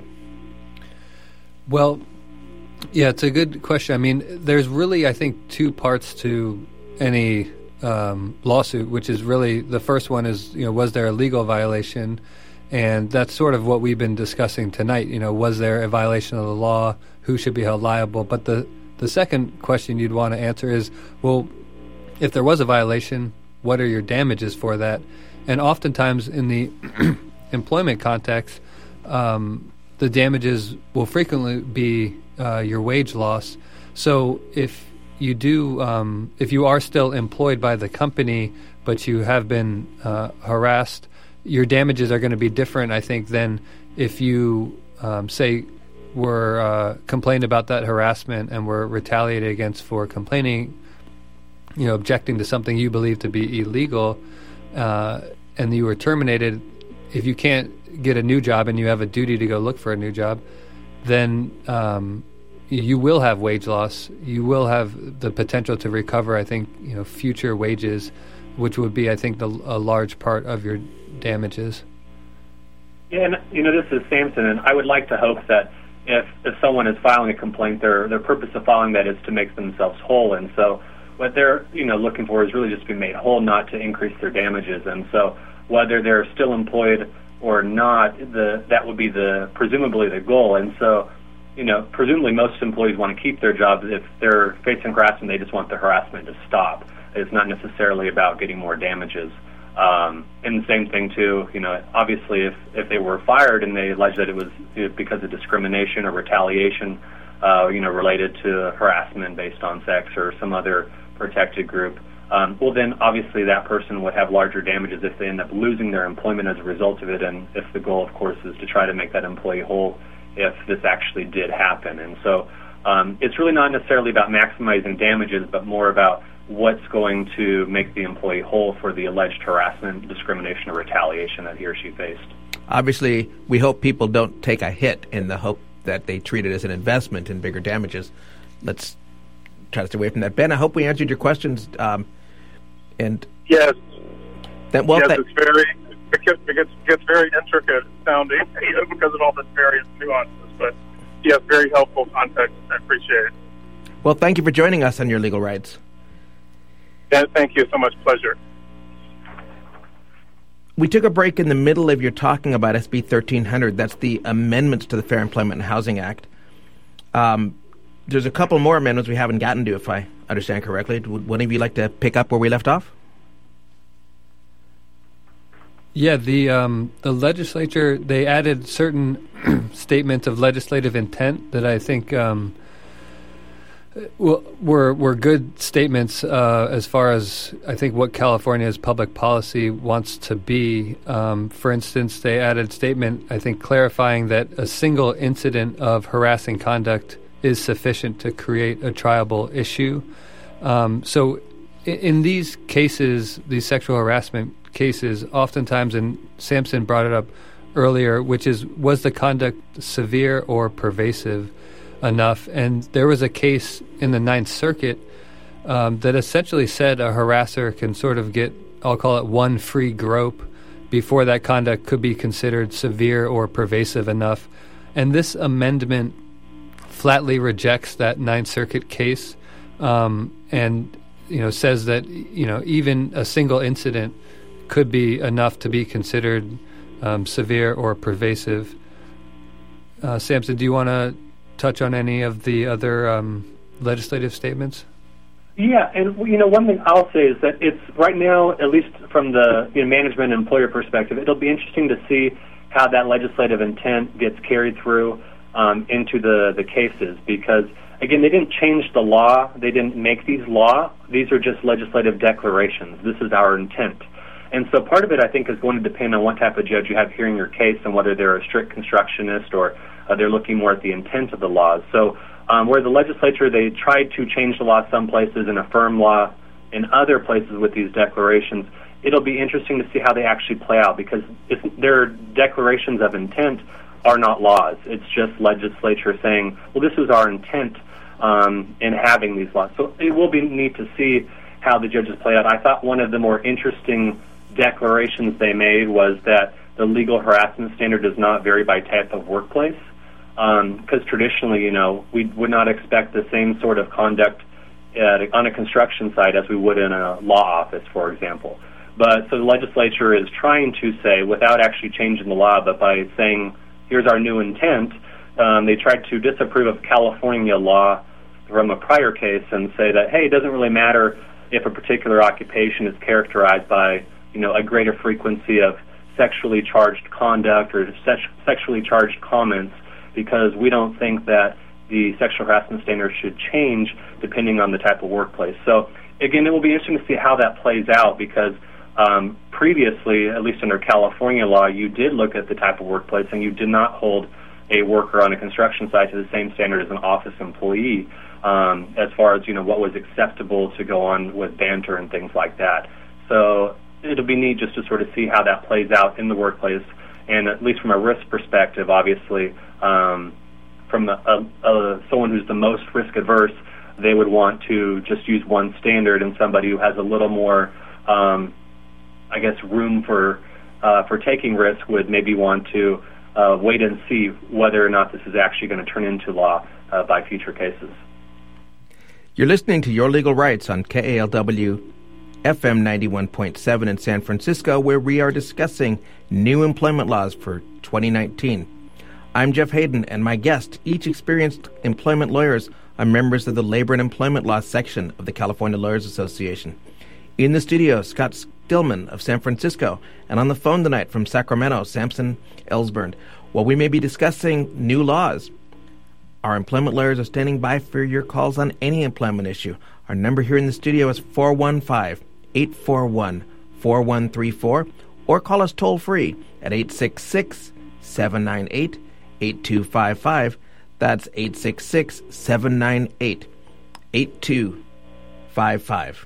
Well, yeah, it's a good question. I mean, there's really, I think, two parts to any um, lawsuit, which is really, the first one is, you know, was there a legal violation? And that's sort of what we've been discussing tonight. You know, was there a violation of the law? Who should be held liable? But the, the second question you'd want to answer is, well, if there was a violation, what are your damages for that? And oftentimes in the employment context, um, the damages will frequently be uh, your wage loss. So if you do, um, if you are still employed by the company, but you have been uh, harassed, your damages are going to be different, I think, than if you, um, say, were uh, complained about that harassment and were retaliated against for complaining, you know, objecting to something you believe to be illegal, uh, and you were terminated. If you can't get a new job and you have a duty to go look for a new job, then um, you will have wage loss. You will have the potential to recover, I think, you know, future wages, which would be, I think, the, a large part of your damages.
Yeah, and, you know, this is Samson, and I would like to hope that if, if someone is filing a complaint, their their purpose of filing that is to make themselves whole. And so what they're, you know, looking for is really just to be made whole, not to increase their damages. And so whether they're still employed or not, the that would be the presumably the goal. And so, you know, presumably most employees want to keep their jobs. If they're facing harassment, they just want the harassment to stop. It's not necessarily about getting more damages. Um, and the same thing, too, you know, obviously if, if they were fired and they alleged that it was because of discrimination or retaliation, uh, you know, related to harassment based on sex or some other protected group, um, well, then obviously that person would have larger damages if they end up losing their employment as a result of it. And if the goal, of course, is to try to make that employee whole if this actually did happen. And so um, it's really not necessarily about maximizing damages, but more about what's going to make the employee whole for the alleged harassment, discrimination, or retaliation that he or she faced.
Obviously, we hope people don't take a hit in the hope that they treat it as an investment in bigger damages. Let's try to stay away from that. Ben, I hope we answered your questions. Um, and
yes,
that, well,
yes,
that,
it's very it gets, it gets, gets very intricate sounding, you know, because of all the various nuances. But yes, very helpful context. I appreciate it.
Well, thank you for joining us on Your Legal Rights.
Yeah, thank you so much. Pleasure.
We took a break in the middle of your talking about S B thirteen hundred. That's the amendments to the Fair Employment and Housing Act. Um, there's a couple more amendments we haven't gotten to, if I understand correctly. Would one of you like to pick up where we left off?
Yeah, the um, the legislature, they added certain statements of legislative intent that I think um, well, were were good statements uh, as far as I think what California's public policy wants to be. Um, for instance, they added a statement, I think, clarifying that a single incident of harassing conduct is sufficient to create a triable issue. Um, so in, in these cases, these sexual harassment cases, oftentimes, and Samson brought it up earlier, which is, was the conduct severe or pervasive enough? And there was a case in the Ninth Circuit um, that essentially said a harasser can sort of get, I'll call it one free grope before that conduct could be considered severe or pervasive enough. And this amendment flatly rejects that Ninth Circuit case um, and, you know, says that, you know, even a single incident could be enough to be considered um, severe or pervasive. Uh, Samson, do you want to touch on any of the other um, legislative statements?
Yeah, and you know, one thing I'll say is that it's right now, at least from the you know, management and employer perspective, it'll be interesting to see how that legislative intent gets carried through um, into the, the cases, because again, they didn't change the law, they didn't make these law, these are just legislative declarations. This is our intent. And so part of it, I think, is going to depend on what type of judge you have hearing your case and whether they're a strict constructionist or uh, they're looking more at the intent of the laws. So um, where the legislature, they tried to change the law some places and affirm law in other places with these declarations, it'll be interesting to see how they actually play out, because it's, their declarations of intent are not laws. It's just legislature saying, well, this is our intent um, in having these laws. So it will be neat to see how the judges play out. I thought one of the more interesting declarations they made was that the legal harassment standard does not vary by type of workplace, because um, traditionally, you know, we would not expect the same sort of conduct at, on a construction site as we would in a law office, for example. But so the legislature is trying to say, without actually changing the law, but by saying, here's our new intent, um, they tried to disapprove of California law from a prior case and say that, hey, it doesn't really matter if a particular occupation is characterized by, you know, a greater frequency of sexually charged conduct or se- sexually charged comments, because we don't think that the sexual harassment standards should change depending on the type of workplace. So, again, it will be interesting to see how that plays out, because um, previously, at least under California law, you did look at the type of workplace and you did not hold a worker on a construction site to the same standard as an office employee, um, as far as, you know, what was acceptable to go on with banter and things like that. So it'll be neat just to sort of see how that plays out in the workplace, and at least from a risk perspective, obviously, um, from a, a, a, someone who's the most risk averse, they would want to just use one standard, and somebody who has a little more, um, I guess, room for uh, for taking risk would maybe want to uh, wait and see whether or not this is actually going to turn into law uh, by future cases.
You're listening to Your Legal Rights on K A L W F M ninety-one point seven in San Francisco, where we are discussing new employment laws for twenty nineteen. I'm Jeff Hayden, and my guests, each experienced employment lawyers, are members of the Labor and Employment Law section of the California Lawyers Association. In the studio, Scott Stillman of San Francisco, and on the phone tonight from Sacramento, Samson Ellsburn. While we may be discussing new laws, our employment lawyers are standing by for your calls on any employment issue. Our number here in the studio is four one five, eight four one, four one three four, or call us toll-free at eight six six, seven nine eight, eight two five five. That's eight six six, seven nine eight, eight two five five.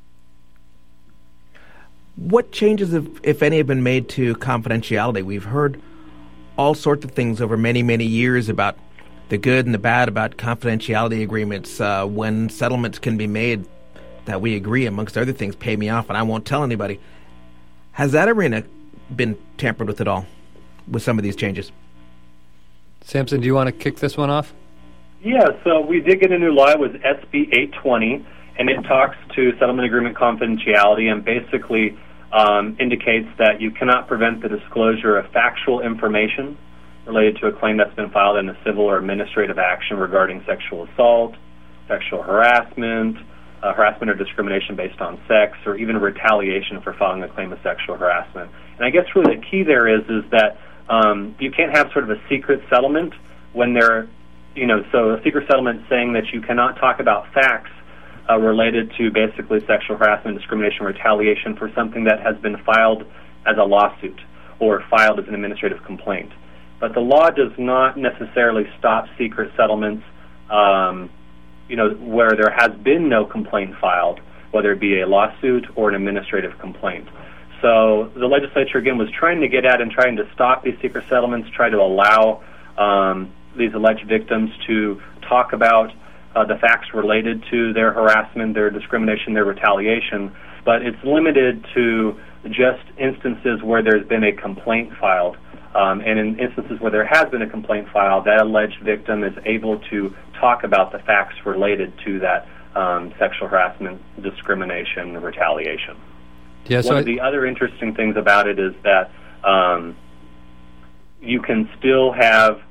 What changes, if, if any, have been made to confidentiality? We've heard all sorts of things over many, many years about the good and the bad about confidentiality agreements, uh, when settlements can be made that we agree, amongst other things, pay me off and I won't tell anybody. Has that arena been tampered with at all with some of these changes?
Samson, do you want to kick this one off?
Yeah, so we did get a new law. It was S B eight twenty, and it talks to settlement agreement confidentiality and basically um, indicates that you cannot prevent the disclosure of factual information related to a claim that's been filed in a civil or administrative action regarding sexual assault, sexual harassment, uh, harassment or discrimination based on sex, or even retaliation for filing a claim of sexual harassment. And I guess really the key there is is that um, you can't have sort of a secret settlement when there, you know, so a secret settlement saying that you cannot talk about facts uh, related to basically sexual harassment, discrimination, retaliation for something that has been filed as a lawsuit or filed as an administrative complaint. But the law does not necessarily stop secret settlements, um, you know, where there has been no complaint filed. whether it be a lawsuit or an administrative complaint. So the legislature, again, was trying to get at and trying to stop these secret settlements, try to allow um, these alleged victims to talk about uh, the facts related to their harassment, their discrimination, their retaliation, but it's limited to just instances where there's been a complaint filed. Um, and in instances where there has been a complaint filed, that alleged victim is able to talk about the facts related to that um, sexual harassment, discrimination, and retaliation.
Yeah, so
One
I-
of the other interesting things about it is that um, you can still have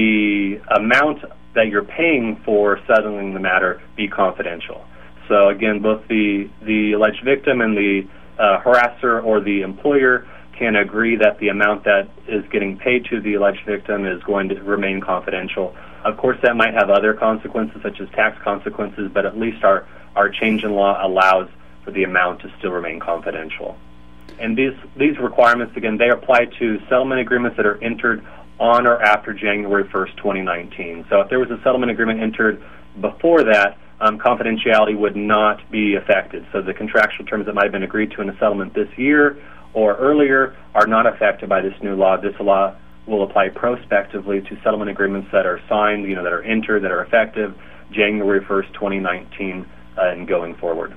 the amount that you're paying for settling the matter be confidential. So again, both the, the alleged victim and the uh, harasser or the employer can agree that the amount that is getting paid to the alleged victim is going to remain confidential. Of course, that might have other consequences, such as tax consequences, but at least our, our change in law allows for the amount to still remain confidential. And these, these requirements, again, they apply to settlement agreements that are entered on or after January first, twenty nineteen. So if there was a settlement agreement entered before that, um, confidentiality would not be affected. So the contractual terms that might have been agreed to in a settlement this year or earlier are not affected by this new law. This law will apply prospectively to settlement agreements that are signed, you know, that are entered, that are effective January first, twenty nineteen, uh, and going forward.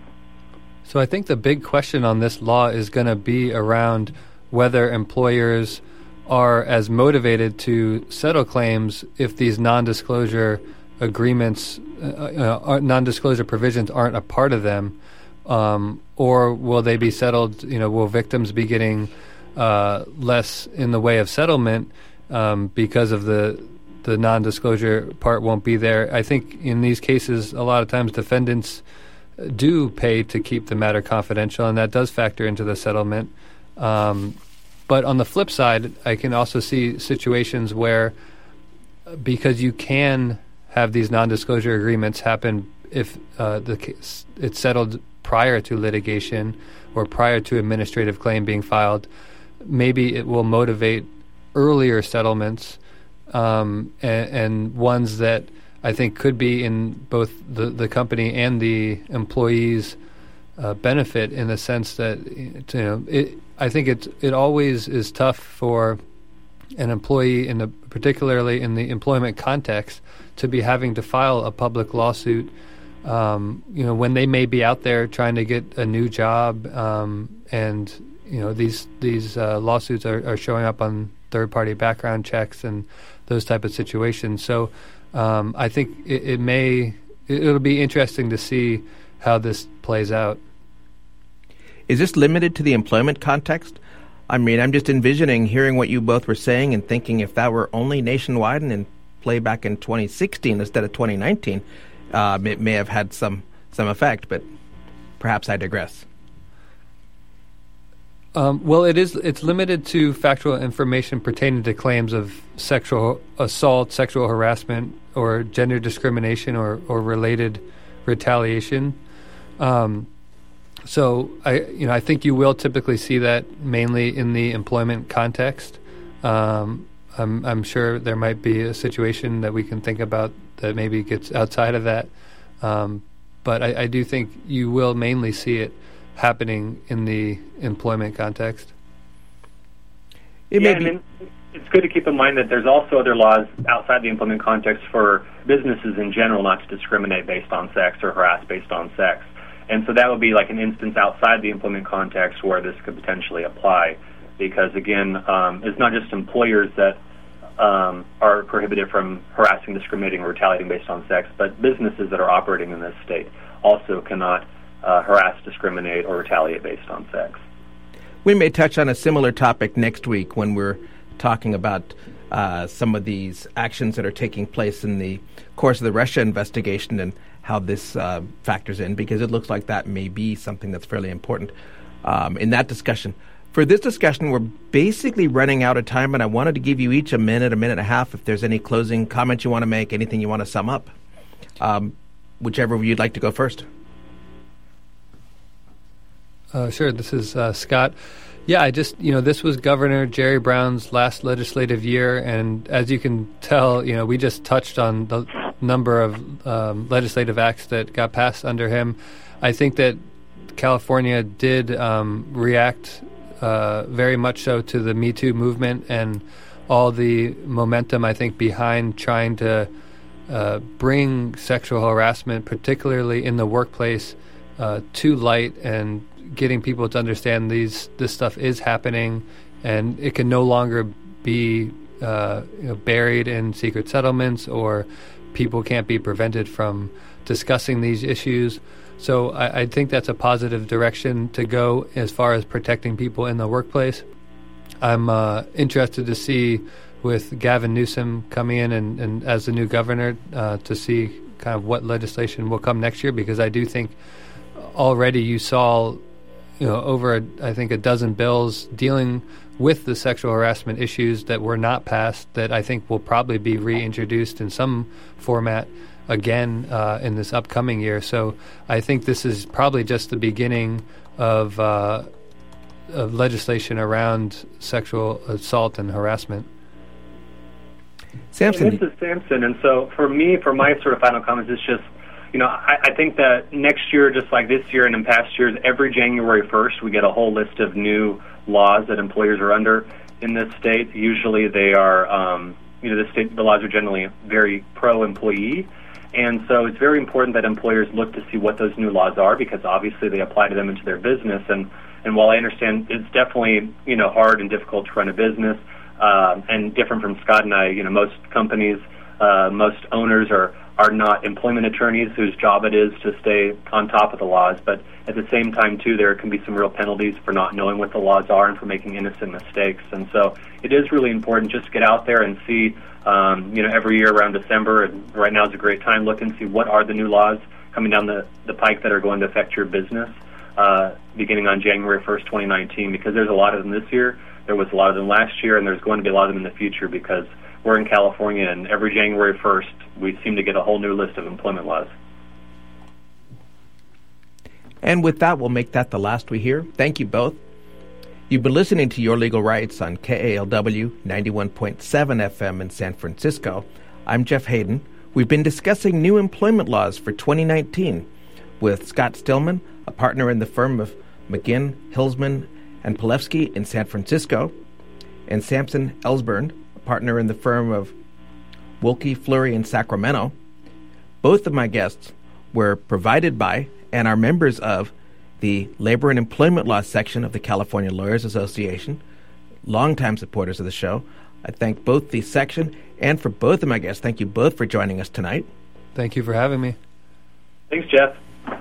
So I think the big question on this law is going to be around whether employers are as motivated to settle claims if these non-disclosure agreements, uh, uh, non-disclosure provisions aren't a part of them, um, or will they be settled, you know, will victims be getting uh, less in the way of settlement um, because of the the non-disclosure part won't be there. I think in these cases, a lot of times defendants do pay to keep the matter confidential, and that does factor into the settlement. Um, but on the flip side, I can also see situations where, because you can have these non-disclosure agreements happen if uh, the case, it's settled prior to litigation or prior to administrative claim being filed, maybe it will motivate earlier settlements um, and, and ones that I think could be in both the, the company and the employees' uh, benefit, in the sense that, you know, it, I think it it always is tough for an employee, in the, particularly in the employment context, to be having to file a public lawsuit, um, you know, when they may be out there trying to get a new job, um, and you know these these uh, lawsuits are, are showing up on third-party background checks and those type of situations. So. Um, I think it, it may, it, it'll be interesting to see how this plays out.
Is this limited to the employment context? I mean, I'm just envisioning hearing what you both were saying and thinking if that were only nationwide and in play back in twenty sixteen instead of twenty nineteen, um, it may have had some, some effect, but perhaps I digress.
Um, well, it is. It's limited to factual information pertaining to claims of sexual assault, sexual harassment, or gender discrimination, or, or related retaliation. Um, so, I, you know, I think you will typically see that mainly in the employment context. Um, I'm, I'm sure there might be a situation that we can think about that maybe gets outside of that, um, but I, I do think you will mainly see it happening in the employment context.
It
yeah,
may be.
and it's good to keep in mind that there's also other laws outside the employment context for businesses in general not to discriminate based on sex or harass based on sex. And so that would be like an instance outside the employment context where this could potentially apply, because, again, um, it's not just employers that um, are prohibited from harassing, discriminating, or retaliating based on sex, but businesses that are operating in this state also cannot Uh, harass, discriminate, or retaliate based on sex.
We may touch on a similar topic next week when we're talking about uh, some of these actions that are taking place in the course of the Russia investigation and how this uh, factors in, because it looks like that may be something that's fairly important um, in that discussion. For this discussion, we're basically running out of time, and I wanted to give you each a minute, a minute and a half, if there's any closing comments you want to make, anything you want to sum up. Um, whichever of you'd like to go first.
Uh, sure. This is uh, Scott. Yeah, I just, you know, this was Governor Jerry Brown's last legislative year, and as you can tell, you know, we just touched on the number of um, legislative acts that got passed under him. I think that California did um, react uh, very much so to the Me Too movement and all the momentum, I think, behind trying to uh, bring sexual harassment, particularly in the workplace, uh, to light and getting people to understand these this stuff is happening and it can no longer be uh, you know, buried in secret settlements, or people can't be prevented from discussing these issues. So I, I think that's a positive direction to go as far as protecting people in the workplace. I'm uh, interested to see with Gavin Newsom coming in and, and as the new governor uh, to see kind of what legislation will come next year, because I do think already you saw you know over a, I think a dozen bills dealing with the sexual harassment issues that were not passed that I think will probably be reintroduced in some format again uh, in this upcoming year. So I think this is probably just the beginning of, uh, of legislation around sexual assault and harassment.
Samson.
And this is Samson, and so for me, for my sort of final comments, it's just, you know, I, I think that next year, just like this year and in past years, every January first, we get a whole list of new laws that employers are under in this state. Usually they are, um, you know, the state, the laws are generally very pro-employee. And so it's very important that employers look to see what those new laws are, because obviously they apply to them into their business. And, and while I understand it's definitely, you know, hard and difficult to run a business, uh, and different from Scott and I, you know, most companies, uh, most owners are, are not employment attorneys whose job it is to stay on top of the laws. But at the same time, too, there can be some real penalties for not knowing what the laws are and for making innocent mistakes. And so it is really important just to get out there and see, um, you know, every year around December, and right now is a great time, look and see what are the new laws coming down the, the pike that are going to affect your business uh, beginning on January first, twenty nineteen, because there's a lot of them this year, there was a lot of them last year, and there's going to be a lot of them in the future, because we're in California, and every January first, we seem to get a whole new list of employment laws.
And with that, we'll make that the last we hear. Thank you both. You've been listening to Your Legal Rights on K A L W ninety-one point seven F M in San Francisco. I'm Jeff Hayden. We've been discussing new employment laws for twenty nineteen with Scott Stillman, a partner in the firm of McGinn, Hilsman, and Polewski in San Francisco, and Samson Ellsburn, a partner in the firm of Wilkie Fleury in Sacramento. Both of my guests were provided by and are members of the Labor and Employment Law section of the California Lawyers Association, longtime supporters of the show. I thank both the section and for both of my guests. Thank you both for joining us tonight.
Thank you for having me.
Thanks, Jeff.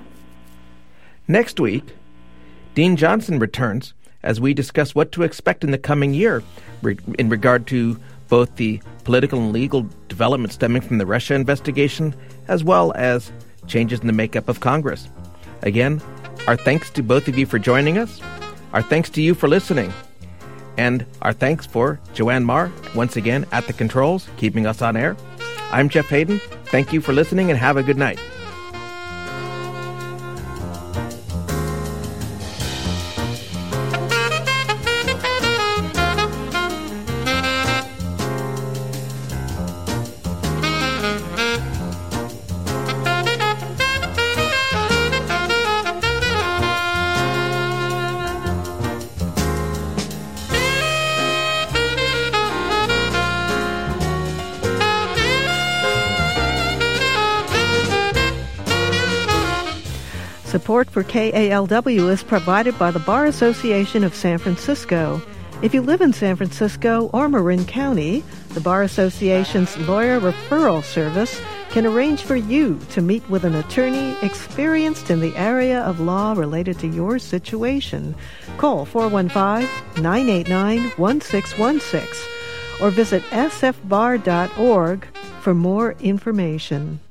Next week, Dean Johnson returns as we discuss what to expect in the coming year re- in regard to both the political and legal developments stemming from the Russia investigation, as well as changes in the makeup of Congress. Again, our thanks to both of you for joining us. Our thanks to you for listening. And our thanks for Joanne Marr, once again at the controls, keeping us on air. I'm Jeff Hayden. Thank you for listening and have a good night.
Support for K A L W is provided by the Bar Association of San Francisco. If you live in San Francisco or Marin County, the Bar Association's Lawyer Referral Service can arrange for you to meet with an attorney experienced in the area of law related to your situation. Call four one five, nine eight nine, one six one six or visit s f bar dot org for more information.